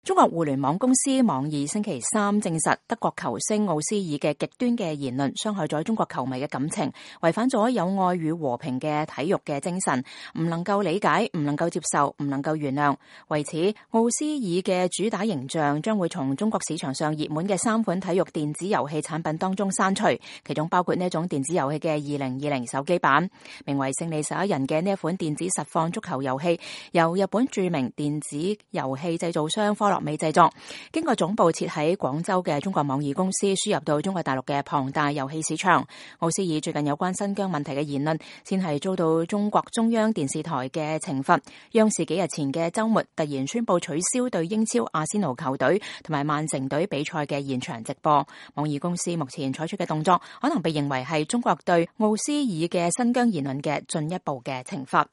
中國互聯網公司網易星期三證實，德國球星奧斯爾嘅極端嘅言論傷害咗中國球迷嘅感情，違反咗有愛與和平嘅體育嘅精神，唔能夠理解，唔能夠接受，唔能夠原諒。為此，奧斯爾嘅主打形象將會從中國市場上熱門嘅3款體育電子遊戲產品當中刪除，其中包括呢一種電子遊戲嘅2020手機版。名為勝利11人嘅呢一款電子實況足球遊戲，由日本著名電子遊戲製造商科樂美製作，經過總部設喺廣州嘅中國網易公司輸入到中國大陸嘅龐大遊戲市場。奧斯爾最近有關新疆問題嘅言論，先係遭到中國中央電視台嘅懲罰。央視幾日前嘅週末突然宣布取消對英超阿仙奴球隊同埋曼城隊比賽嘅現場直播。網易公司目前採取嘅動作，可能被認為係中國對奧斯爾嘅新疆言論嘅進一步嘅懲罰。